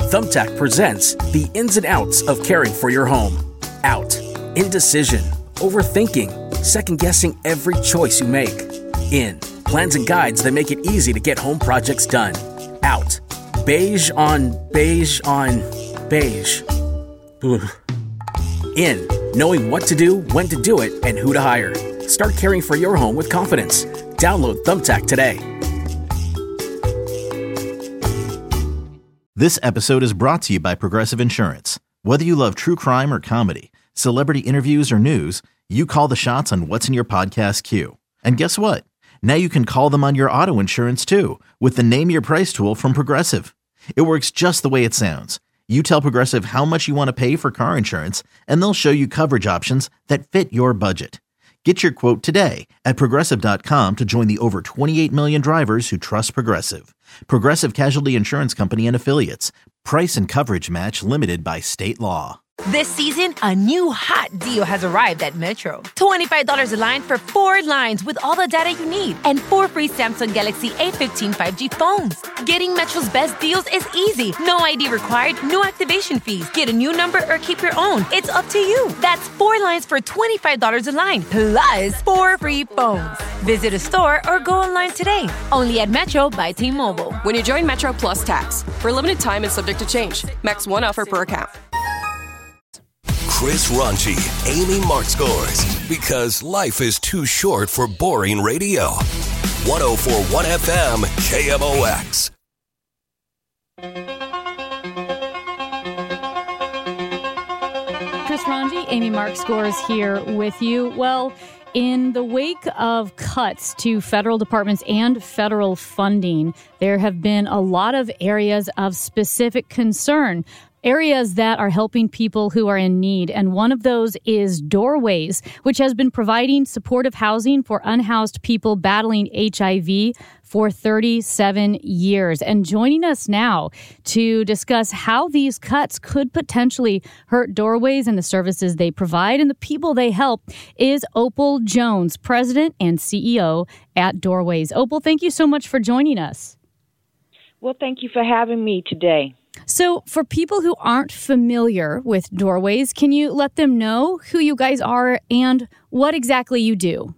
Thumbtack presents the ins and outs of caring for your home. Out. Indecision. Overthinking. Second-guessing every choice you make. In. Plans and guides that make it easy to get home projects done. Out. Beige on beige on beige. Ugh. In. Knowing what to do, when to do it, and who to hire. Start caring for your home with confidence. Download Thumbtack today. This episode is brought to you by Progressive Insurance. Whether you love true crime or comedy, celebrity interviews or news, you call the shots on what's in your podcast queue. And guess what? Now you can call them on your auto insurance too with the Name Your Price tool from Progressive. It works just the way it sounds. You tell Progressive how much you want to pay for car insurance, and they'll show you coverage options that fit your budget. Get your quote today at Progressive.com to join the over 28 million drivers who trust Progressive. Progressive Casualty Insurance Company and Affiliates. Price and coverage match limited by state law. This season, a new hot deal has arrived at Metro. $25 a line for 4 lines with all the data you need and 4 free Samsung Galaxy A15 5G phones. Getting Metro's best deals is easy. No ID required, no activation fees. Get a new number or keep your own. It's up to you. That's 4 lines for $25 a line, plus 4 free phones. Visit a store or go online today. Only at Metro by T-Mobile. When you join Metro Plus Tax. For a limited time and subject to change. Max 1 offer per account. Chris Ranji, Amy Mark Scores, because life is too short for boring radio. 104.1 FM, KMOX. Chris Ranji, Amy Mark Scores here with you. Well, in the wake of cuts to federal departments and federal funding, there have been a lot of areas of specific concern. Areas that are helping people who are in need. And one of those is Doorways, which has been providing supportive housing for unhoused people battling HIV for 37 years. And joining us now to discuss how these cuts could potentially hurt Doorways and the services they provide and the people they help is Opal Jones, President and CEO at Doorways. Opal, thank you so much for joining us. Well, thank you for having me today. So for people who aren't familiar with Doorways, can you let them know who you guys are and what exactly you do?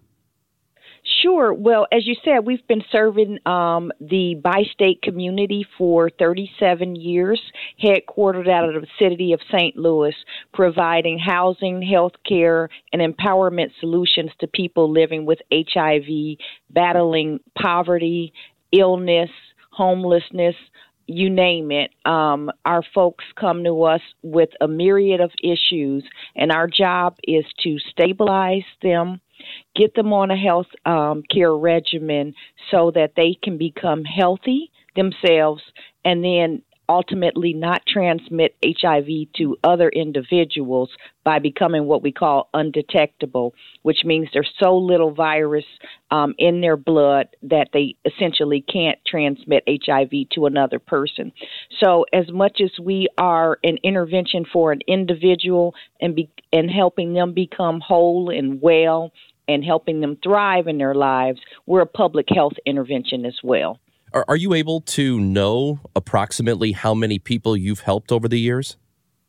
Sure. Well, as you said, we've been serving the bi-state community for 37 years, headquartered out of the city of St. Louis, providing housing, health care, and empowerment solutions to people living with HIV, battling poverty, illness, homelessness, you name it. Our folks come to us with a myriad of issues, and our job is to stabilize them, get them on a health care regimen so that they can become healthy themselves and then ultimately not transmit HIV to other individuals by becoming what we call undetectable, which means there's so little virus in their blood that they essentially can't transmit HIV to another person. So as much as we are an intervention for an individual and helping them become whole and well and helping them thrive in their lives, we're a public health intervention as well. Are you able to know approximately how many people you've helped over the years?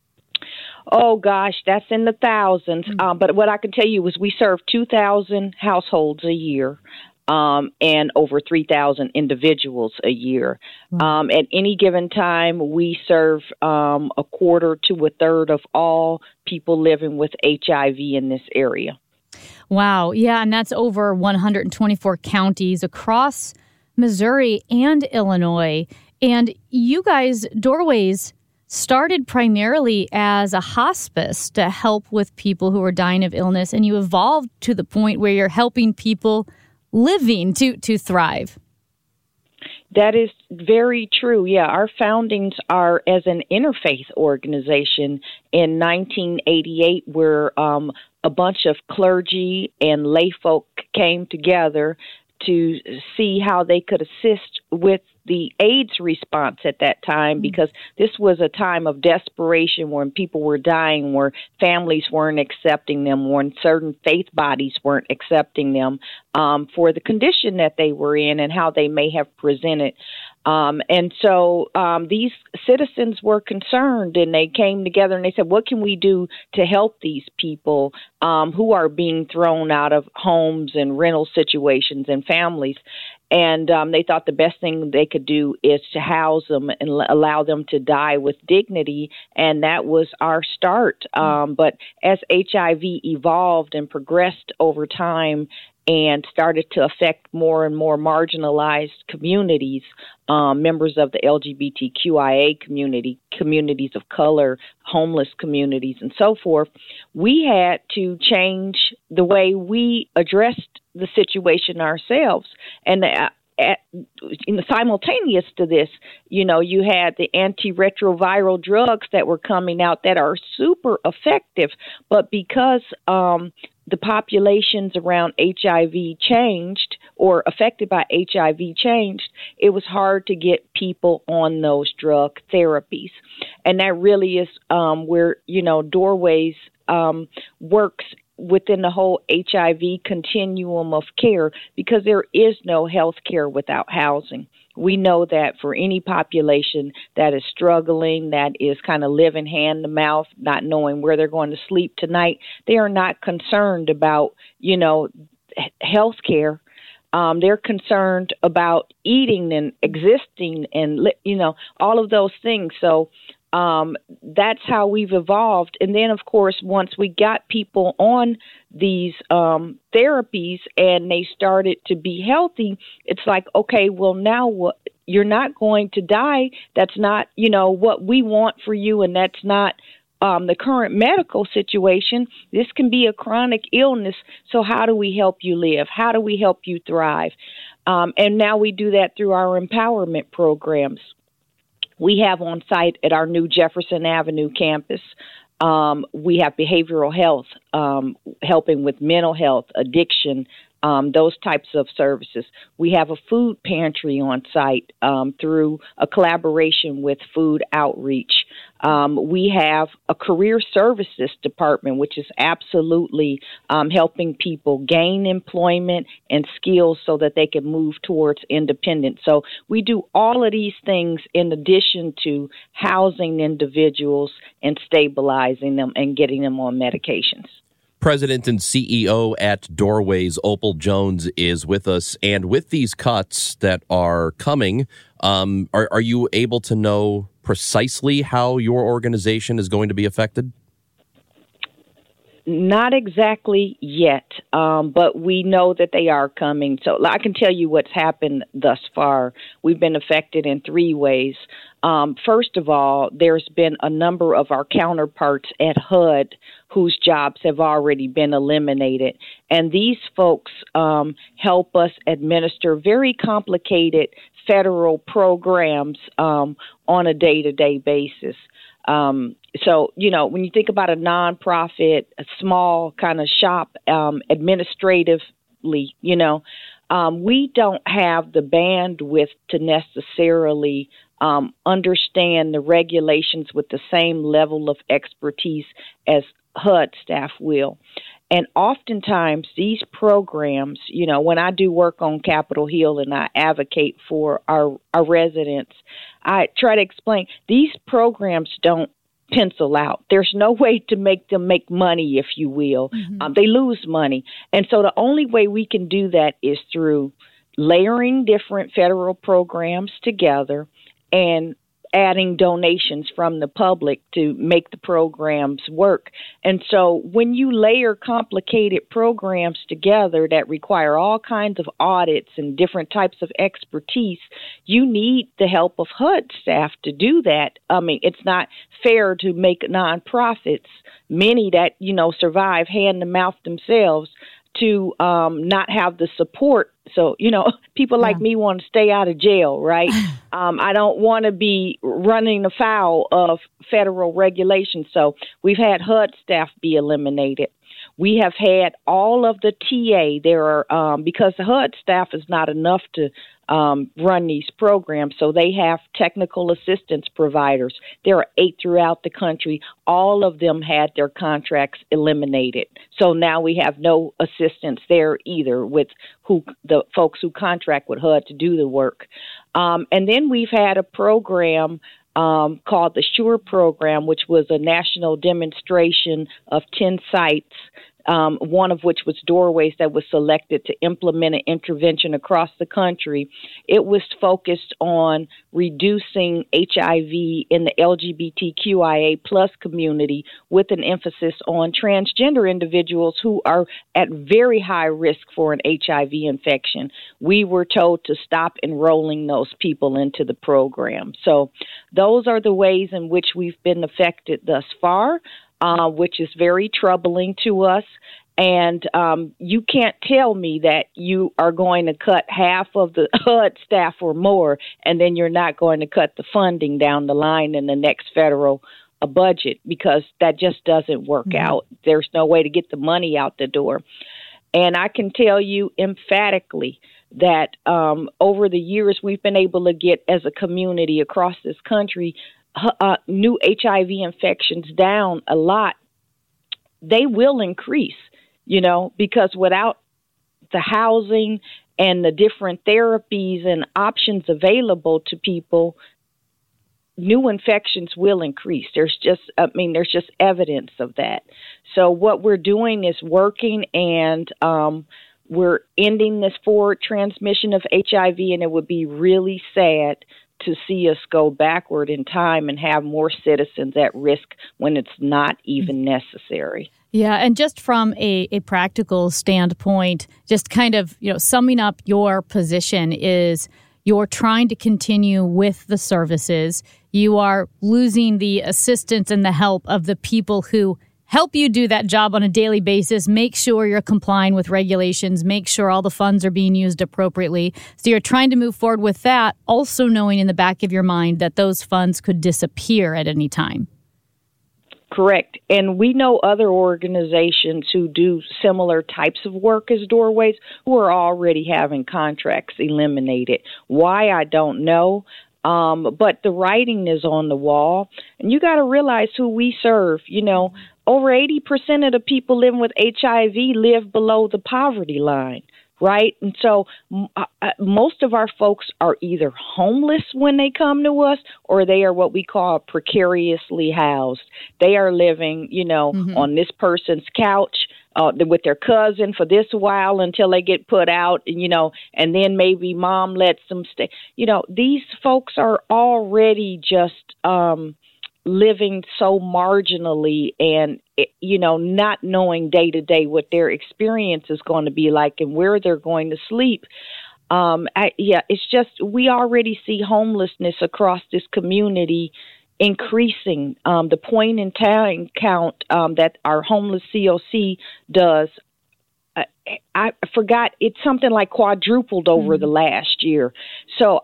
Oh, gosh, that's in the thousands. But what I can tell you is we serve 2,000 households a year and over 3,000 individuals a year. At any given time, we serve a quarter to a third of all people living with HIV in this area. Wow. Yeah, and that's over 124 counties across Missouri and Illinois. And you guys, Doorways, started primarily as a hospice to help with people who are dying of illness, and you evolved to the point where you're helping people living to thrive. That is very true. Yeah, our foundings are as an interfaith organization in 1988, where a bunch of clergy and lay folk came together to see how they could assist with the AIDS response at that time, because this was a time of desperation when people were dying, where families weren't accepting them, when certain faith bodies weren't accepting them for the condition that they were in and how they may have presented. And so these citizens were concerned, and they came together and they said, what can we do to help these people who are being thrown out of homes and rental situations and families? And they thought the best thing they could do is to house them and allow them to die with dignity. And that was our start. But as HIV evolved and progressed over time and started to affect more and more marginalized communities, members of the LGBTQIA community, communities of color, homeless communities, and so forth, we had to change the way we addressed the situation ourselves. And simultaneous to this, you had the antiretroviral drugs that were coming out that are super effective, but because the populations around HIV changed or affected by HIV changed, it was hard to get people on those drug therapies. And that really is where, Doorways works within the whole HIV continuum of care, because there is no health care without housing. We know that for any population that is struggling, that is kind of living hand to mouth, not knowing where they're going to sleep tonight, they are not concerned about, health care. They're concerned about eating and existing and, all of those things. So that's how we've evolved. And then, of course, once we got people on these therapies and they started to be healthy, it's like, okay, well, now what? You're not going to die. That's not, what we want for you, and that's not the current medical situation. This can be a chronic illness. So how do we help you live? How do we help you thrive? And now we do that through our empowerment programs. We have on site at our new Jefferson Avenue campus, we have behavioral health, helping with mental health, addiction, those types of services. We have a food pantry on site through a collaboration with Food Outreach. We have a career services department, which is absolutely helping people gain employment and skills so that they can move towards independence. So we do all of these things in addition to housing individuals and stabilizing them and getting them on medications. President and CEO at Doorways, Opal Jones, is with us. And with these cuts that are coming, are you able to know precisely how your organization is going to be affected? Not exactly yet, but we know that they are coming. So I can tell you what's happened thus far. We've been affected in three ways. First of all, there's been a number of our counterparts at HUD whose jobs have already been eliminated. And these folks help us administer very complicated federal programs on a day-to-day basis. So, when you think about a nonprofit, a small kind of shop, administratively, we don't have the bandwidth to necessarily understand the regulations with the same level of expertise as HUD staff will. And oftentimes these programs, when I do work on Capitol Hill and I advocate for our residents, I try to explain these programs don't pencil out. There's no way to make them make money, if you will. Mm-hmm. They lose money. And so the only way we can do that is through layering different federal programs together and adding donations from the public to make the programs work. And so when you layer complicated programs together that require all kinds of audits and different types of expertise, you need the help of HUD staff to do that. I mean, it's not fair to make nonprofits, many that, survive hand to mouth themselves, to not have the support. So, people like me want to stay out of jail, right? I don't want to be running afoul of federal regulations. So we've had HUD staff be eliminated. We have had all of the TA. There are, because the HUD staff is not enough to run these programs, so they have technical assistance providers. There are 8 throughout the country. All of them had their contracts eliminated. So now we have no assistance there either with the folks who contract with HUD to do the work. And then we've had a program called the SURE program, which was a national demonstration of 10 sites, one of which was Doorways, that was selected to implement an intervention across the country. It was focused on reducing HIV in the LGBTQIA plus community, with an emphasis on transgender individuals who are at very high risk for an HIV infection. We were told to stop enrolling those people into the program. So those are the ways in which we've been affected thus far, which is very troubling to us. And you can't tell me that you are going to cut half of the HUD staff or more, and then you're not going to cut the funding down the line in the next federal budget, because that just doesn't work out. There's no way to get the money out the door. And I can tell you emphatically that over the years, we've been able to get, as a community across this country, new HIV infections down a lot. They will increase, because without the housing and the different therapies and options available to people, new infections will increase. There's just evidence of that. So what we're doing is working, and we're ending this forward transmission of HIV, and it would be really sad to see us go backward in time and have more citizens at risk when it's not even necessary. Yeah, and just from a practical standpoint, just kind of, summing up your position is you're trying to continue with the services. You are losing the assistance and the help of the people who help you do that job on a daily basis, make sure you're complying with regulations, make sure all the funds are being used appropriately. So you're trying to move forward with that, also knowing in the back of your mind that those funds could disappear at any time. Correct. And we know other organizations who do similar types of work as Doorways who are already having contracts eliminated. Why, I don't know. But the writing is on the wall. And you got to realize who we serve. Over 80% of the people living with HIV live below the poverty line, right? And so most of our folks are either homeless when they come to us, or they are what we call precariously housed. They are living, on this person's couch with their cousin for this while until they get put out, and then maybe mom lets them stay. These folks are already just living so marginally, and not knowing day to day what their experience is going to be like and where they're going to sleep. It's just, we already see homelessness across this community increasing. The point in time count that our homeless COC does, I forgot, it's something like quadrupled over the last year. So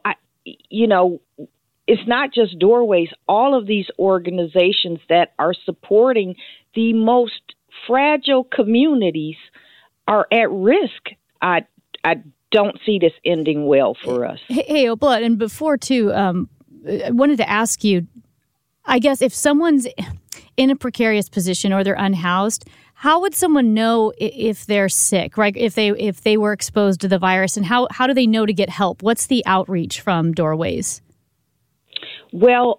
it's not just Doorways. All of these organizations that are supporting the most fragile communities are at risk. I don't see this ending well for us. Hey, Opal, and before too, I wanted to ask you, I guess if someone's in a precarious position or they're unhoused, how would someone know if they're sick, right? If they were exposed to the virus, and how do they know to get help? What's the outreach from Doorways? Well,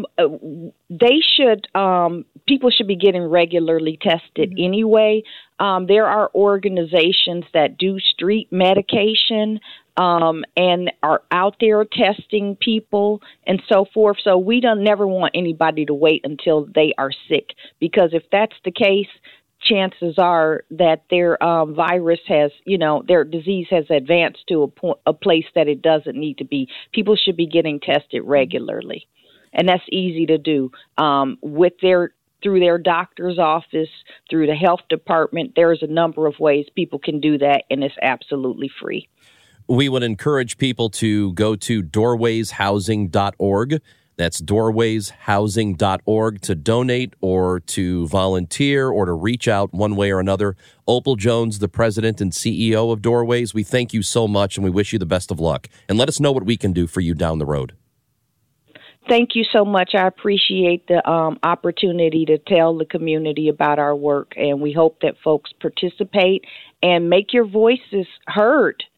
people should be getting regularly tested anyway. There are organizations that do street medication and are out there testing people and so forth. So we never want anybody to wait until they are sick, because if that's the case, chances are that their virus has, their disease has advanced to a place that it doesn't need to be. People should be getting tested regularly. And that's easy to do through their doctor's office, through the health department. There's a number of ways people can do that, and it's absolutely free. We would encourage people to go to doorwayshousing.org. That's doorwayshousing.org to donate or to volunteer or to reach out one way or another. Opal Jones, the president and CEO of Doorways, we thank you so much, and we wish you the best of luck. And let us know what we can do for you down the road. Thank you so much. I appreciate the opportunity to tell the community about our work, and we hope that folks participate and make your voices heard.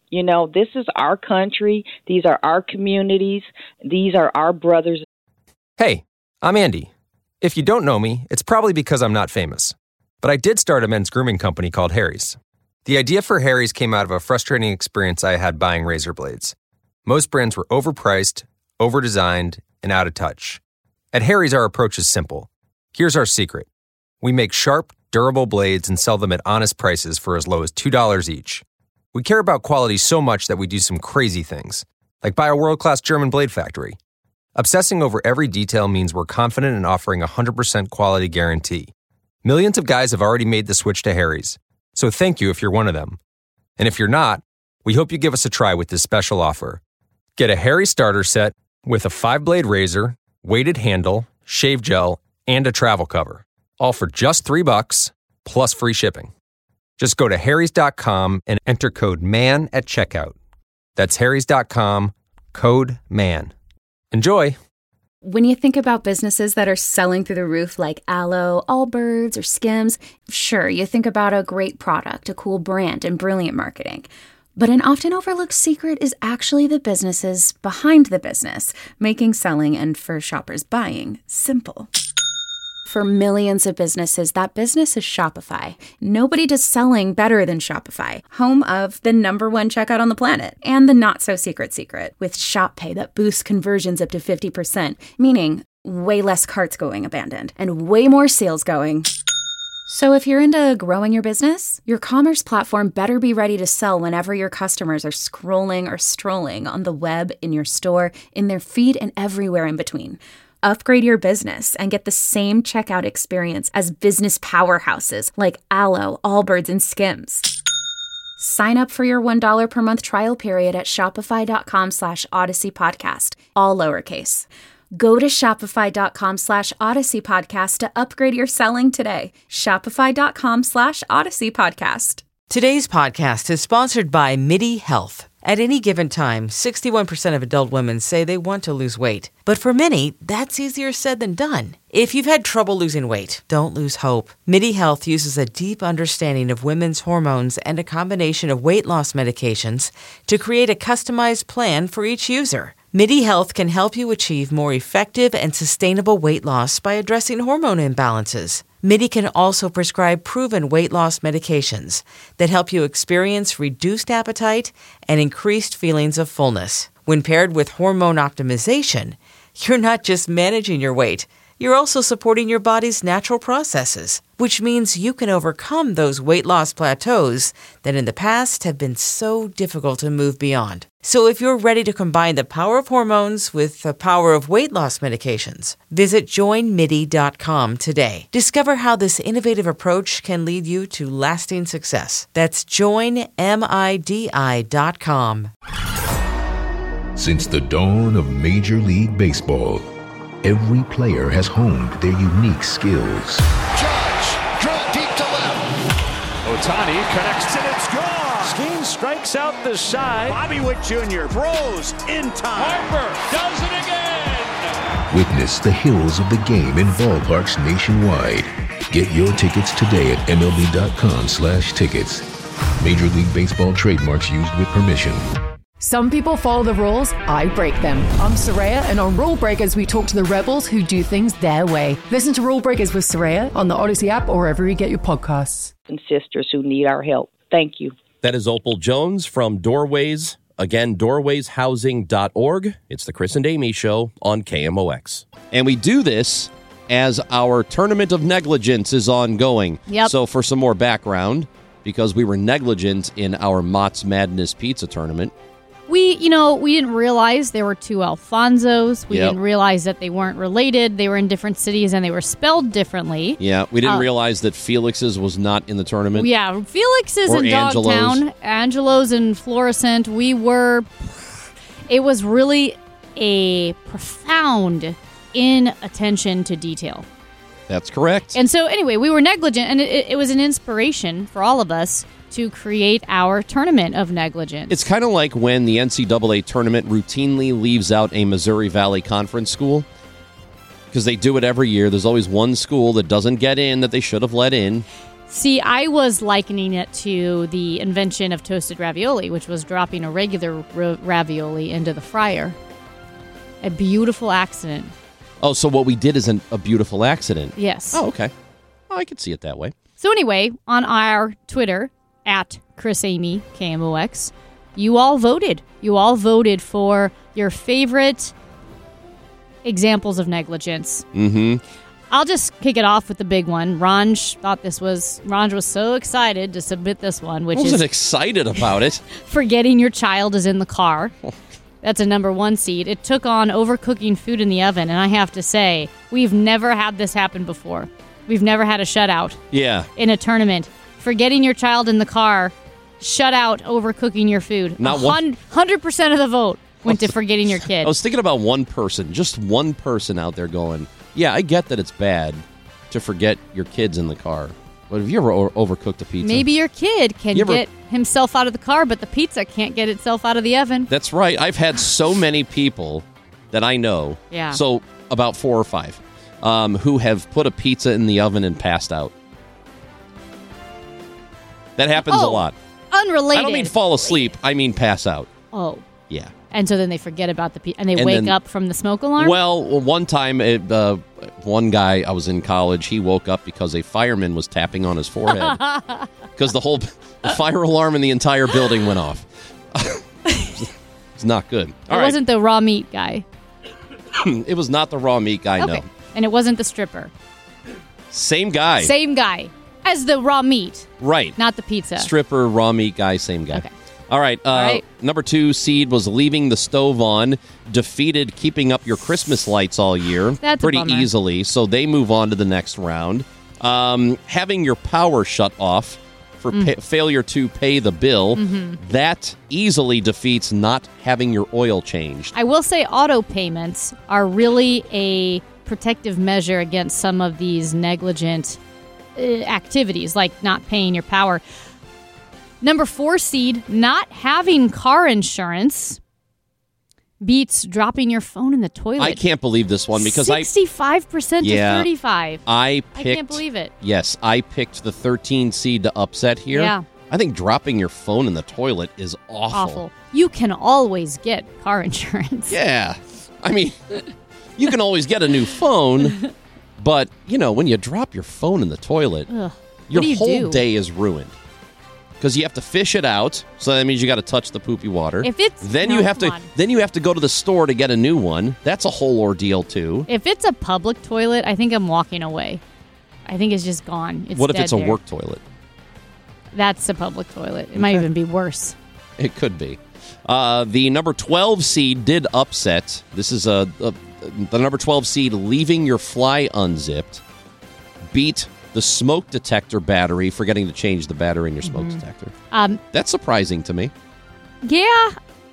You know, this is our country. These are our communities. These are our brothers. Hey, I'm Andy. If you don't know me, it's probably because I'm not famous. But I did start a men's grooming company called Harry's. The idea for Harry's came out of a frustrating experience I had buying razor blades. Most brands were overpriced, overdesigned, and out of touch. At Harry's, our approach is simple. Here's our secret. We make sharp, durable blades and sell them at honest prices for as low as $2 each. We care about quality so much that we do some crazy things, like buy a world-class German blade factory. Obsessing over every detail means we're confident in offering a 100% quality guarantee. Millions of guys have already made the switch to Harry's, so thank you if you're one of them. And if you're not, we hope you give us a try with this special offer. Get a Harry's starter set with a 5-blade razor, weighted handle, shave gel, and a travel cover. All for just $3 plus free shipping. Just go to harrys.com and enter code MAN at checkout. That's harrys.com, code MAN. Enjoy. When you think about businesses that are selling through the roof like Aloe, Allbirds, or Skims, sure, you think about a great product, a cool brand, and brilliant marketing. But an often overlooked secret is actually the businesses behind the business, making selling and for shoppers buying simple. For millions of businesses, that business is Shopify. Nobody does selling better than Shopify, home of the #1 checkout on the planet, and the not-so-secret secret, with Shop Pay that boosts conversions up to 50%, meaning way less carts going abandoned, and way more sales going. So if you're into growing your business, your commerce platform better be ready to sell whenever your customers are scrolling or strolling on the web, in your store, in their feed, and everywhere in between. Upgrade your business and get the same checkout experience as business powerhouses like Aloe, Allbirds, and Skims. Sign up for your $1 per month trial period at shopify.com/Odyssey Podcast, all lowercase. Go to shopify.com /Odyssey Podcast to upgrade your selling today. Shopify.com /Odyssey Podcast. Today's podcast is sponsored by MIDI Health. At any given time, 61% of adult women say they want to lose weight. But for many, that's easier said than done. If you've had trouble losing weight, don't lose hope. MIDI Health uses a deep understanding of women's hormones and a combination of weight loss medications to create a customized plan for each user. MIDI Health can help you achieve more effective and sustainable weight loss by addressing hormone imbalances. MIDI can also prescribe proven weight loss medications that help you experience reduced appetite and increased feelings of fullness. When paired with hormone optimization, you're not just managing your weight, you're also supporting your body's natural processes, which means you can overcome those weight loss plateaus that in the past have been so difficult to move beyond. So if you're ready to combine the power of hormones with the power of weight loss medications, visit joinmidi.com today. Discover how this innovative approach can lead you to lasting success. That's joinmidi.com. Since the dawn of Major League Baseball, every player has honed their unique skills. Judge, draw deep to left. Ohtani connects and it's gone. Skeen strikes out the side. Bobby Witt Jr. throws in time. Harper does it again. Witness the heroes of the game in ballparks nationwide. Get your tickets today at MLB.com/tickets. Major League Baseball trademarks used with permission. Some people follow the rules, I break them. I'm Soraya, and on Rule Breakers, we talk to the rebels who do things their way. Listen to Rule Breakers with Soraya on the Odyssey app or wherever you get your podcasts. And sisters who need our help. Thank you. That is Opal Jones from Doorways. Again, doorwayshousing.org. It's the Chris and Amy Show on KMOX. And we do this as our Tournament of Negligence is ongoing. Yep. So for some more background, because we were negligent in our Mott's Madness Pizza Tournament, We didn't realize there were two Alfonsos. We didn't realize that they weren't related. They were in different cities and they were spelled differently. Yeah, we didn't realize that Felix's was not in the tournament. Yeah, Felix is in Dogtown. Angelo's in Florissant. It was really a profound inattention to detail. That's correct. And so anyway, we were negligent, and it was an inspiration for all of us to create our tournament of negligence. It's kind of like when the NCAA tournament routinely leaves out a Missouri Valley Conference school, because they do it every year. There's always one school that doesn't get in that they should have let in. See, I was likening it to the invention of toasted ravioli, which was dropping a regular ravioli into the fryer. A beautiful accident. Oh, so what we did isn't a beautiful accident. Yes. Oh, okay. I could see it that way. So anyway, on our Twitter, at ChrisAmy, KMOX, you all voted. You all voted for your favorite examples of negligence. Mm-hmm. I'll just kick it off with the big one. Ranj was so excited to submit this one, which I wasn't is excited about it. forgetting your child is in the car. That's a number 1 seed. It took on overcooking food in the oven, and I have to say, we've never had this happen before. We've never had a shutout in a tournament. Forgetting your child in the car, shutout overcooking your food. Not 100% of the vote went to forgetting your kid. I was thinking about one person, just one person out there going, yeah, I get that it's bad to forget your kids in the car. But have you ever overcooked a pizza? Maybe your kid can get himself out of the car, but the pizza can't get itself out of the oven. That's right. I've had so many people that I know, so about 4 or 5, who have put a pizza in the oven and passed out. That happens a lot. Unrelated. I don't mean fall asleep. I mean pass out. Oh. Yeah. And so then they forget about the pizza, and they wake up from the smoke alarm? Well, one time, one guy, I was in college, he woke up because a fireman was tapping on his forehead. Because the fire alarm in the entire building went off. It's not good. It wasn't the raw meat guy. It was not the raw meat guy, no. And it wasn't the stripper. Same guy. Same guy as the raw meat. Right. Not the pizza. Stripper, raw meat guy, same guy. Okay. All right. Number 2 seed was leaving the stove on, defeated keeping up your Christmas lights all year. That's pretty a bummer. easily, so they move on to the next round. Having your power shut off for failure to pay the bill, that easily defeats not having your oil changed. I will say auto payments are really a protective measure against some of these negligent activities, like not paying your power. Number 4 seed, not having car insurance beats dropping your phone in the toilet. I can't believe this one because 65% to 35%. I can't believe it. Yes, I picked the 13 seed to upset here. Yeah. I think dropping your phone in the toilet is awful. You can always get car insurance. Yeah. I mean, you can always get a new phone, but, when you drop your phone in the toilet, your whole day is ruined. Because you have to fish it out, so that means you got to touch the poopy water. Then you have to go to the store to get a new one. That's a whole ordeal too. If it's a public toilet, I think I'm walking away. I think it's just gone. What if it's a work toilet? That's a public toilet. It might even be worse. It could be. The number 12 seed did upset. This is the number 12 seed leaving your fly unzipped. Beat the smoke detector battery, forgetting to change the battery in your smoke detector. That's surprising to me. Yeah,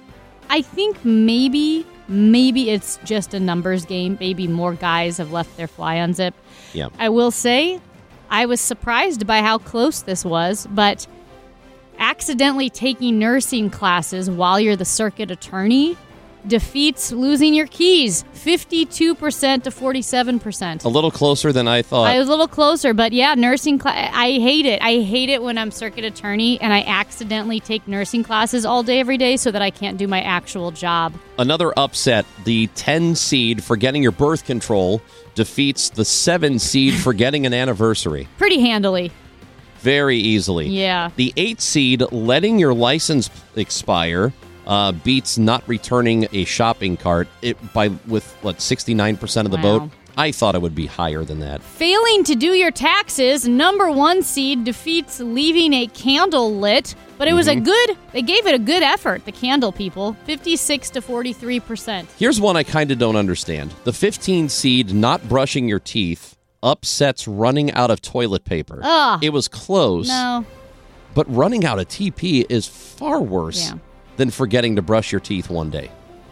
I think maybe it's just a numbers game. Maybe more guys have left their fly unzipped. Yeah. I will say I was surprised by how close this was, but accidentally taking nursing classes while you're the circuit attorney defeats losing your keys. 52% to 47%. A little closer than I thought. I was a little closer, but yeah, nursing class. I hate it. I hate it when I'm circuit attorney and I accidentally take nursing classes all day, every day, so that I can't do my actual job. Another upset, the 10 seed for getting your birth control defeats the 7 seed for getting an anniversary. Pretty handily. Very easily. Yeah. The 8 seed, letting your license expire, beats not returning a shopping cart with 69% of the vote. I thought it would be higher than that. Failing to do your taxes, number 1 seed defeats leaving a candle lit, but it was they gave it a good effort, the candle people, 56 to 43%. Here's one I kind of don't understand. The 15 seed, not brushing your teeth, upsets running out of toilet paper. It was close. No. But running out of TP is far worse than forgetting to brush your teeth one day.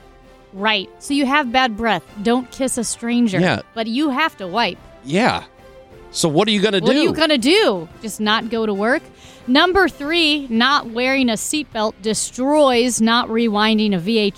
Right. So you have bad breath. Don't kiss a stranger. Yeah. But you have to wipe. Yeah. So what are you going to do? What are you going to do? Just not go to work? Number 3, not wearing a seatbelt destroys not rewinding a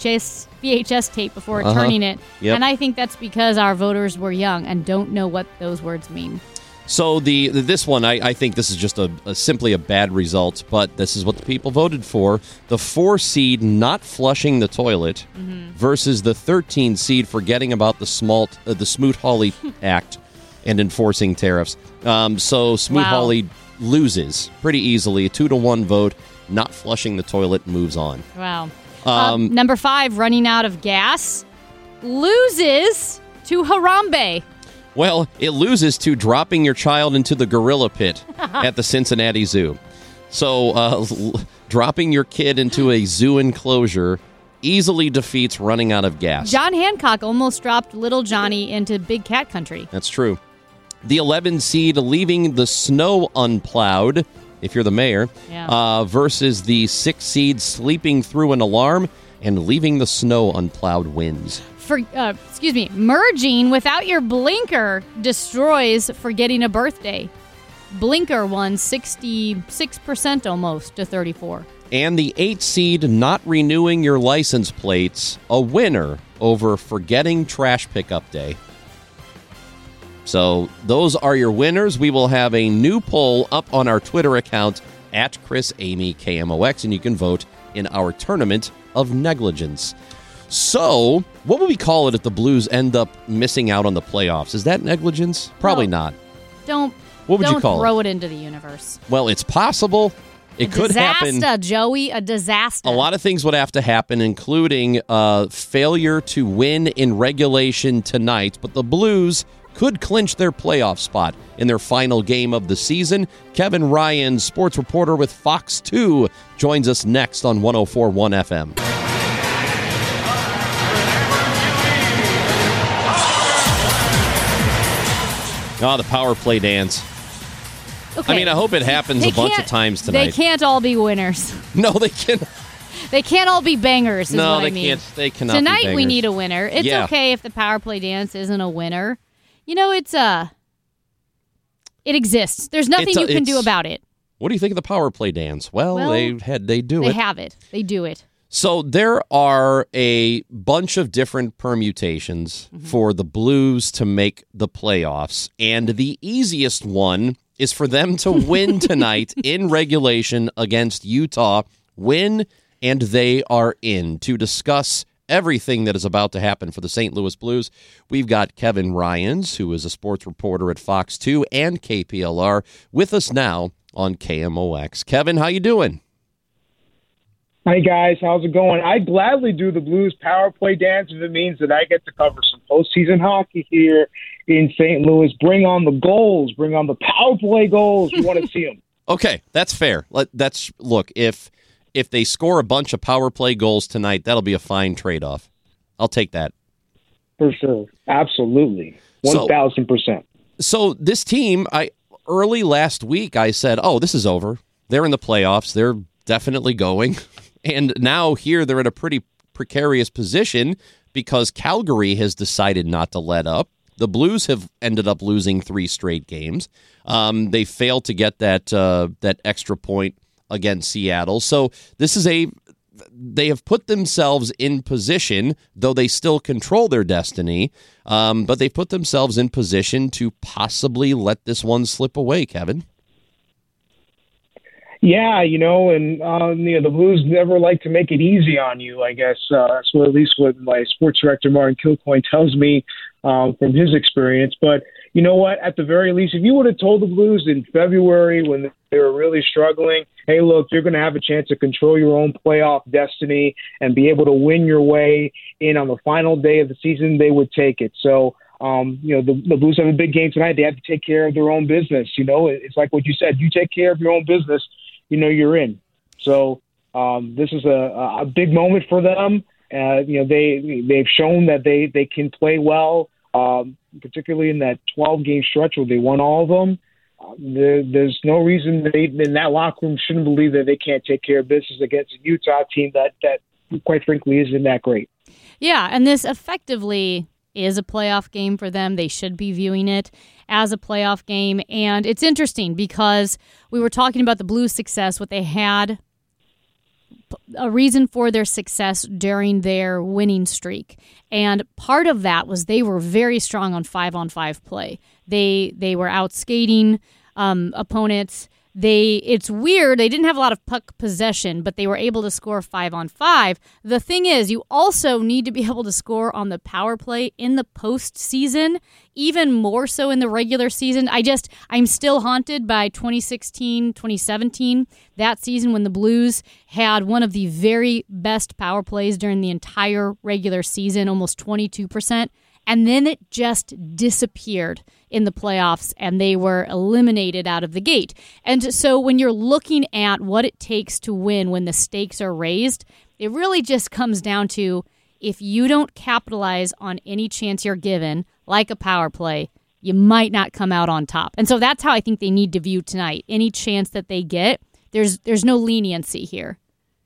VHS tape before returning it. Yep. And I think that's because our voters were young and don't know what those words mean. So this one, I think this is just simply a bad result, but this is what the people voted for. The 4 seed not flushing the toilet versus the 13 seed forgetting about the Smoot-Hawley Act and enforcing tariffs. So Smoot-Hawley loses pretty easily. A 2-1 vote. Not flushing the toilet moves on. Wow. Number 5, running out of gas, loses to Harambe. Well, it loses to dropping your child into the gorilla pit at the Cincinnati Zoo. So dropping your kid into a zoo enclosure easily defeats running out of gas. John Hancock almost dropped little Johnny into big cat country. That's true. The 11 seed leaving the snow unplowed, if you're the mayor, versus the 6 seed sleeping through an alarm and leaving the snow unplowed wins. Merging without your blinker destroys forgetting a birthday. Blinker won 66% almost to 34. And the 8 seed not renewing your license plates, a winner over forgetting trash pickup day. So those are your winners. We will have a new poll up on our Twitter account at ChrisAmyKMOX, and you can vote in our tournament of negligence. So, what would we call it if the Blues end up missing out on the playoffs? Is that negligence? Probably not. What would you call it? Don't throw it into the universe. Well, it's possible. It could happen. Disaster, Joey. A disaster. A lot of things would have to happen, including failure to win in regulation tonight. But the Blues could clinch their playoff spot in their final game of the season. Kevin Ryan, sports reporter with Fox 2, joins us next on 104.1 FM. Oh, the power play dance. Okay. I mean, I hope it happens a bunch of times tonight. They can't all be winners. No, they can't. They can't all be bangers, is no, what they I mean. can't. They cannot Tonight be bangers. we need a winner. It's okay if the power play dance isn't a winner. You know, it exists. There's nothing you can do about it. What do you think of the power play dance? Well, they do it. They have it. They do it. So there are a bunch of different permutations for the Blues to make the playoffs, and the easiest one is for them to win tonight in regulation against Utah. Win, and they are in. To discuss everything that is about to happen for the St. Louis Blues, we've got Kevin Ryans, who is a sports reporter at Fox 2 and KPLR, with us now on KMOX. Kevin, how you doing? Hi, guys. How's it going? I'd gladly do the Blues power play dance if it means that I get to cover some postseason hockey here in St. Louis. Bring on the goals. Bring on the power play goals. We want to see them. Okay, that's fair. Look, if they score a bunch of power play goals tonight, that'll be a fine trade-off. I'll take that. For sure. Absolutely. 1,000%. So this team, early last week, I said, oh, this is over. They're in the playoffs. They're definitely going. And now here they're in a pretty precarious position because Calgary has decided not to let up. The Blues have ended up losing 3 straight games. They failed to get that extra point against Seattle. So they have put themselves in position, though they still control their destiny, but they've put themselves in position to possibly let this one slip away, Kevin. Yeah, the Blues never like to make it easy on you, I guess. That's at least what my sports director, Martin Kilcoyne, tells me from his experience. But you know what? At the very least, if you would have told the Blues in February when they were really struggling, hey, look, you're going to have a chance to control your own playoff destiny and be able to win your way in on the final day of the season, they would take it. So, the Blues have a big game tonight. They have to take care of their own business. It's like what you said. You take care of your own business, you're in. So this is a big moment for them. They've shown that they can play well, particularly in that 12-game stretch where they won all of them. There's no reason they in that locker room shouldn't believe that they can't take care of business against a Utah team that quite frankly isn't that great. Yeah, and this effectively is a playoff game for them. They should be viewing it as a playoff game. And it's interesting because we were talking about the Blues' success, what they had a reason for their success during their winning streak. And part of that was they were very strong on 5-on-5 play. They were out skating opponents. It's weird. They didn't have a lot of puck possession, but they were able to score 5-on-5. The thing is, you also need to be able to score on the power play in the postseason, even more so in the regular season. I'm still haunted by 2016, 2017, that season when the Blues had one of the very best power plays during the entire regular season, almost 22%. And then it just disappeared in the playoffs, and they were eliminated out of the gate. And so when you're looking at what it takes to win when the stakes are raised, it really just comes down to if you don't capitalize on any chance you're given, like a power play, you might not come out on top. And so that's how I think they need to view tonight. Any chance that they get, there's no leniency here.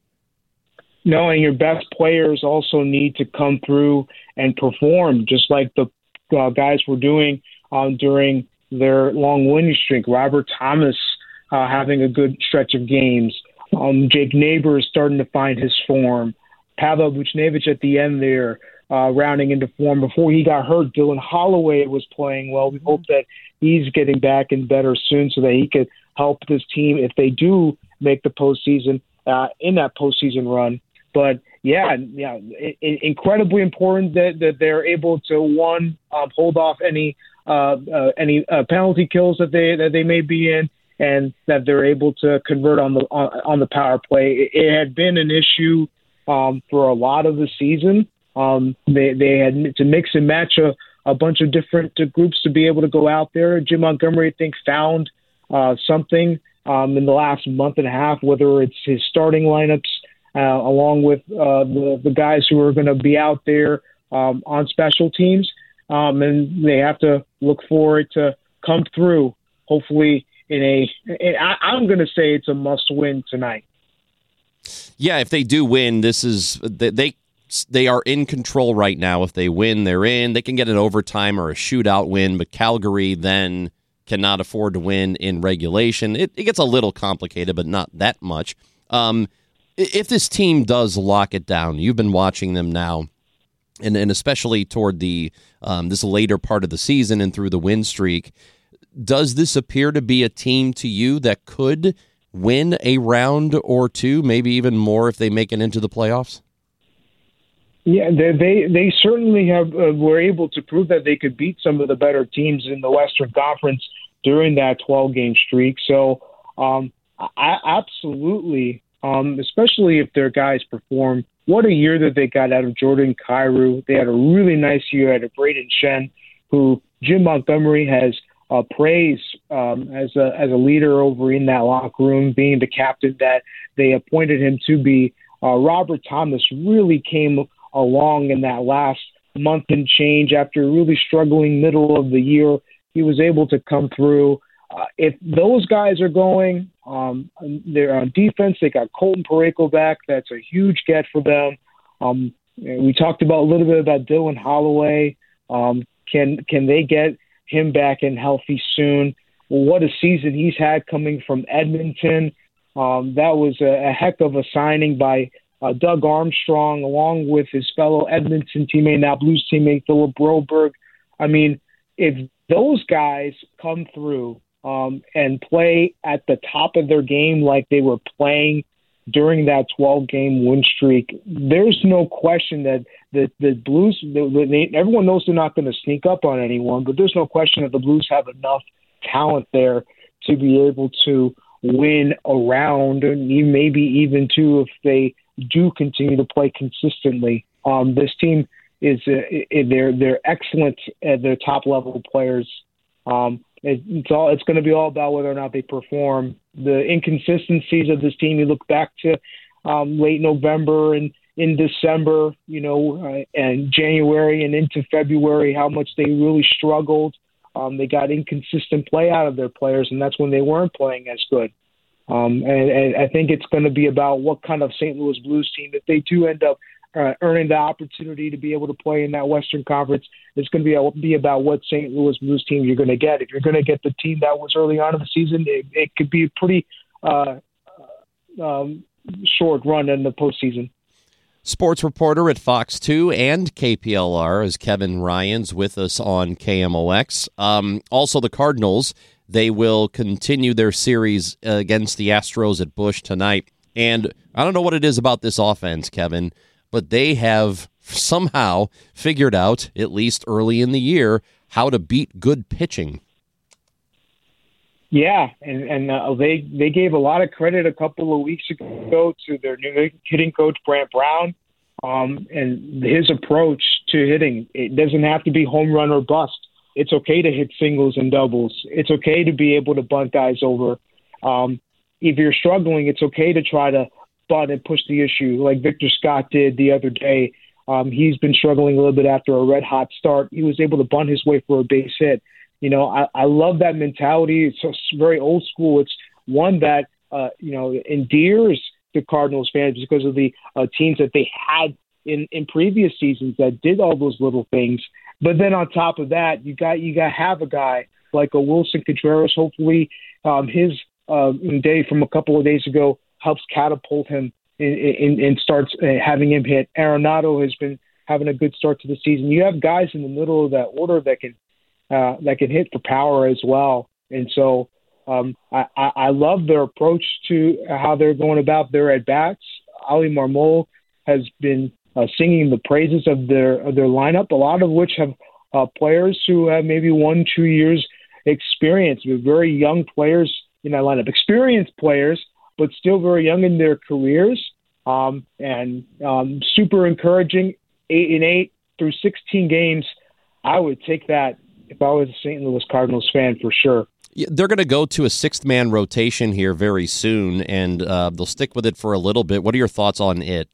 No, and your best players also need to come through and perform, just like the guys were doing during their long winning streak. Robert Thomas having a good stretch of games. Jake Neighbors starting to find his form. Pavel Buchnevich at the end there, rounding into form. Before he got hurt, Dylan Holloway was playing well. We hope that he's getting back and better soon so that he could help this team if they do make the postseason, in that postseason run. But incredibly important that they're able to hold off any penalty kills that they may be in, and that they're able to convert on the power play. It had been an issue for a lot of the season. They had to mix and match a bunch of different groups to be able to go out there. Jim Montgomery, I think, found something in the last month and a half, whether it's his starting lineups, along with the guys who are going to be out there on special teams. And they have to look for it to come through, hopefully, I'm going to say it's a must-win tonight. Yeah, if they do win, they are in control right now. If they win, they're in. They can get an overtime or a shootout win, but Calgary then cannot afford to win in regulation. It gets a little complicated, but not that much. If this team does lock it down, you've been watching them now, and especially toward the this later part of the season and through the win streak, does this appear to be a team to you that could win a round or two, maybe even more if they make it into the playoffs? Yeah, they certainly were able to prove that they could beat some of the better teams in the Western Conference during that 12-game streak. So absolutely. Especially if their guys perform. What a year that they got out of Jordan Kyrou. They had a really nice year out of Braden Shen, who Jim Montgomery has praised as a leader over in that locker room, being the captain that they appointed him to be. Robert Thomas really came along in that last month and change after a really struggling middle of the year. He was able to come through. If those guys are going, they're on defense. They got Colton Parayko back. That's a huge get for them. We talked about a little bit about Dylan Holloway. Can they get him back and healthy soon? Well, what a season he's had coming from Edmonton. That was a heck of a signing by Doug Armstrong, along with his fellow Edmonton teammate, now Blues teammate Philip Broberg. I mean, if those guys come through and play at the top of their game like they were playing during that 12-game win streak, there's no question that the Blues, everyone knows they're not going to sneak up on anyone, but there's no question that the Blues have enough talent there to be able to win a round, and maybe even two if they do continue to play consistently. This team is they're excellent at their top level players. It's going to be all about whether or not they perform. The inconsistencies of this team, you look back to late November and in December, and January and into February, how much they really struggled. They got inconsistent play out of their players, and that's when they weren't playing as good. And I think it's going to be about what kind of St. Louis Blues team, if they do end up earning the opportunity to be able to play in that Western Conference, it's going to be about what St. Louis Blues team you're going to get. If you're going to get the team that was early on in the season, it could be pretty short run in the postseason. Sports reporter at Fox 2 and KPLR is Kevin Ryans with us on KMOX. Also, the Cardinals, they will continue their series against the Astros at Busch tonight. And I don't know what it is about this offense, Kevin, but they have somehow figured out, at least early in the year, how to beat good pitching. Yeah, and they gave a lot of credit a couple of weeks ago to their new hitting coach, Brant Brown, and his approach to hitting. It doesn't have to be home run or bust. It's okay to hit singles and doubles. It's okay to be able to bunt guys over. If you're struggling, it's okay to try to bunt and push the issue like Victor Scott did the other day. He's been struggling a little bit after a red-hot start. He was able to bunt his way for a base hit. You know, I love that mentality. It's very old school. It's one that, endears the Cardinals fans because of the teams that they had in previous seasons that did all those little things. But then on top of that, you got to have a guy like a Wilson Contreras. Hopefully his day from a couple of days ago helps catapult him and starts having him hit. Arenado has been having a good start to the season. You have guys in the middle of that order that can hit for power as well. And so I love their approach to how they're going about their at-bats. Ali Marmol has been singing the praises of their lineup, a lot of which have players who have maybe 1-2 years experience. With very young players in that lineup, experienced players, but still very young in their careers, and super encouraging. 8-8 through 16 games. I would take that if I was a St. Louis Cardinals fan for sure. Yeah, they're going to go to a sixth-man rotation here very soon, and they'll stick with it for a little bit. What are your thoughts on it?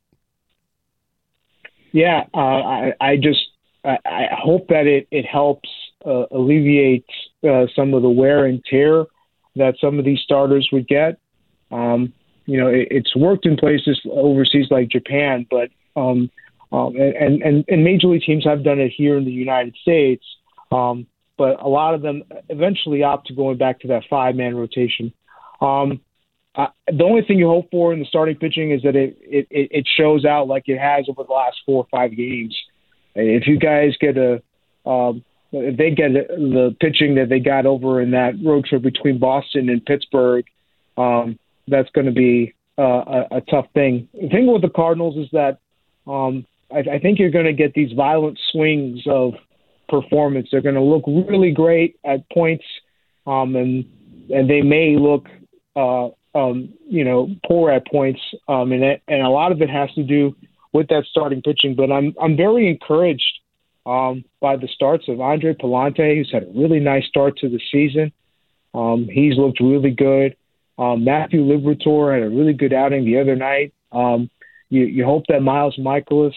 Yeah, I hope that it helps alleviate some of the wear and tear that some of these starters would get. It's worked in places overseas like Japan, but and major league teams have done it here in the United States. But a lot of them eventually opt to going back to that 5-man rotation. The only thing you hope for in the starting pitching is that it shows out like it has over the last 4 or 5 games. If you guys get if they get the pitching that they got over in that road trip between Boston and Pittsburgh, that's going to be a tough thing. The thing with the Cardinals is that I think you're going to get these violent swings of performance. They're going to look really great at points, and they may look poor at points, and a lot of it has to do with that starting pitching. But I'm very encouraged by the starts of Andre Pallante, who's had a really nice start to the season. He's looked really good. Matthew Liberatore had a really good outing the other night. You hope that Miles Michaelis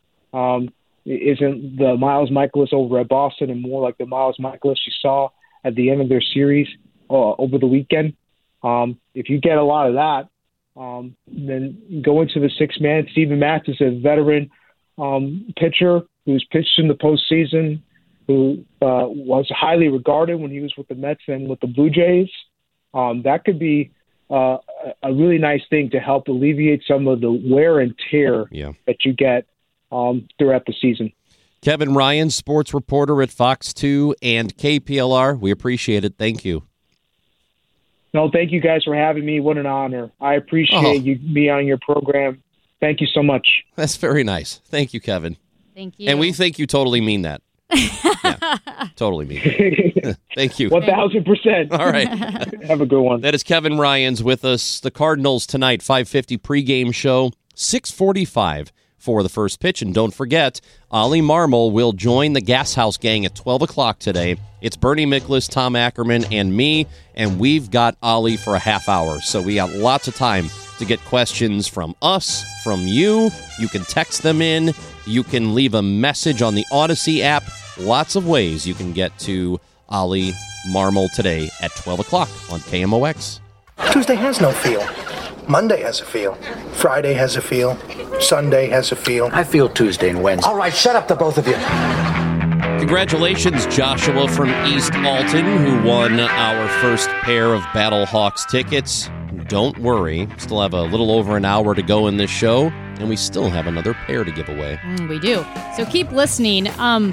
isn't the Miles Michaelis over at Boston and more like the Miles Michaelis you saw at the end of their series over the weekend. If you get a lot of that, then go into the 6-man. Steven Matz is a veteran pitcher who's pitched in the postseason, who was highly regarded when he was with the Mets and with the Blue Jays. That could be a really nice thing to help alleviate some of the wear and tear that you get throughout the season. Kevin Ryan, sports reporter at Fox 2 and KPLR. We appreciate it. Thank you. No, thank you guys for having me. What an honor. I appreciate you being on your program. Thank you so much. That's very nice. Thank you, Kevin. Thank you. And we think you totally mean that. Totally mean it. Thank you. 1,000%. All right. Have a good one. That is Kevin Ryans with us. The Cardinals tonight, 5:50 pregame show, 6:45 for the first pitch. And don't forget, Ali Marmol will join the Gas House Gang at 12 o'clock today. It's Bernie Miklasz, Tom Ackerman, and me, and we've got Ali for a half hour. So we got lots of time to get questions from us, from you. You can text them in. You can leave a message on the Odyssey app. Lots of ways you can get to Ali Marmol today at 12 o'clock on KMOX. Tuesday has no feel. Monday has a feel. Friday has a feel. Sunday has a feel. I feel Tuesday and Wednesday. All right, shut up, the both of you. Congratulations, Joshua from East Alton, who won our first pair of Battle Hawks tickets. don't worry. Still have a little over an hour to go in this show, and we still have another pair to give away. We do. So keep listening.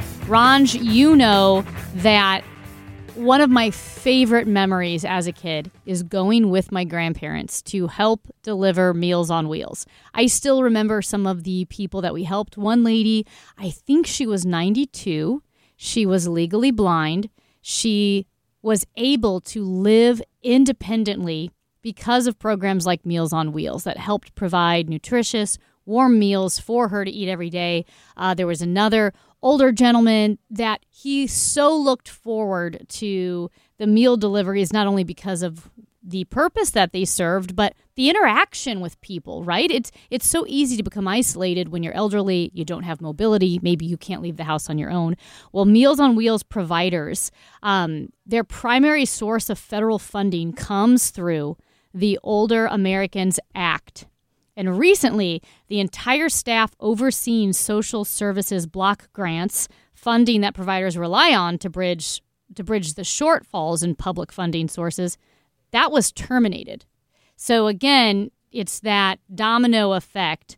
Ranj, you know that one of my favorite memories as a kid is going with my grandparents to help deliver Meals on Wheels. I still remember some of the people that we helped. One lady, I think she was 92. She was legally blind. She was able to live independently because of programs like Meals on Wheels that helped provide nutritious, warm meals for her to eat every day. There was another older gentleman that he so looked forward to the meal deliveries, not only because of the purpose that they served, but the interaction with people, right? It's so easy to become isolated when you're elderly, you don't have mobility, maybe you can't leave the house on your own. Well, Meals on Wheels providers, their primary source of federal funding comes through the Older Americans Act. And recently, the entire staff overseeing social services block grants, funding that providers rely on to bridge the shortfalls in public funding sources, that was terminated. So again, it's that domino effect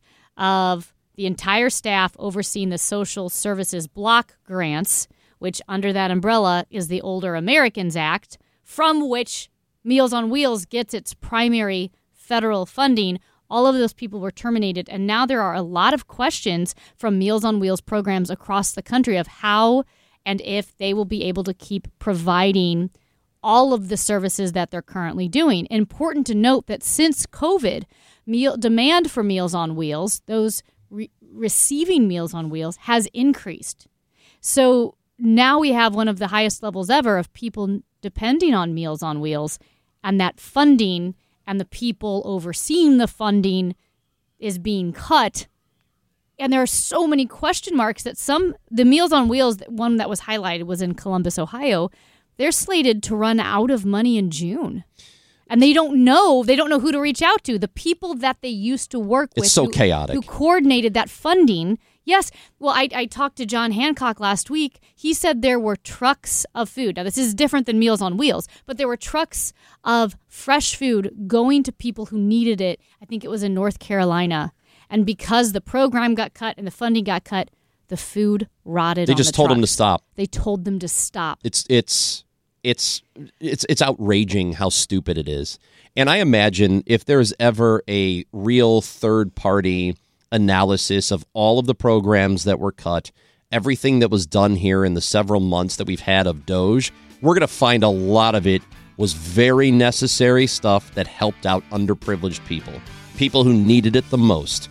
of the entire staff overseeing the social services block grants, which under that umbrella is the Older Americans Act, from which Meals on Wheels gets its primary federal funding. All of those people were terminated, and now there are a lot of questions from Meals on Wheels programs across the country of how and if they will be able to keep providing all of the services that they're currently doing. Important to note that since COVID, demand for Meals on Wheels, those receiving Meals on Wheels, has increased. So now we have one of the highest levels ever of people depending on Meals on Wheels, and that funding and the people overseeing the funding is being cut. And there are so many question marks that the Meals on Wheels, one that was highlighted was in Columbus, Ohio. They're slated to run out of money in June. And they don't know who to reach out to. The people that they used to work with. It's so chaotic. Who coordinated that funding. Yes. Well, I talked to John Hancock last week. He said there were trucks of food. Now, this is different than Meals on Wheels, but there were trucks of fresh food going to people who needed it. I think it was in North Carolina. And because the program got cut and the funding got cut, the food rotted. They just told them to stop. They told them to stop. It's outraging how stupid it is. And I imagine if there's ever a real third-party analysis of all of the programs that were cut, everything that was done here in the several months that we've had of DOGE, we're going to find a lot of it was very necessary stuff that helped out underprivileged people who needed it the most.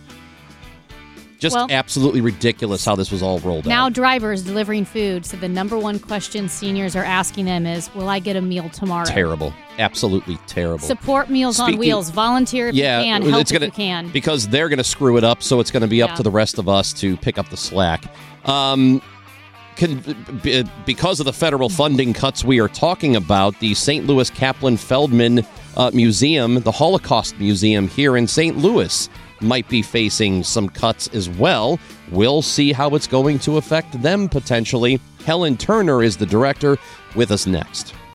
Just absolutely ridiculous how this was all rolled out. Now drivers delivering food, so the number one question seniors are asking them is, will I get a meal tomorrow? Terrible. Absolutely terrible. Support Meals on Wheels. Volunteer if you can. Help if you can. Because they're going to screw it up, so it's going to be up to the rest of us to pick up the slack. Because of the federal funding cuts we are talking about, the St. Louis Kaplan Feldman Museum, the Holocaust Museum here in St. Louis, might be facing some cuts as well. We'll see how it's going to affect them potentially. Helen Turner is the director, with us next.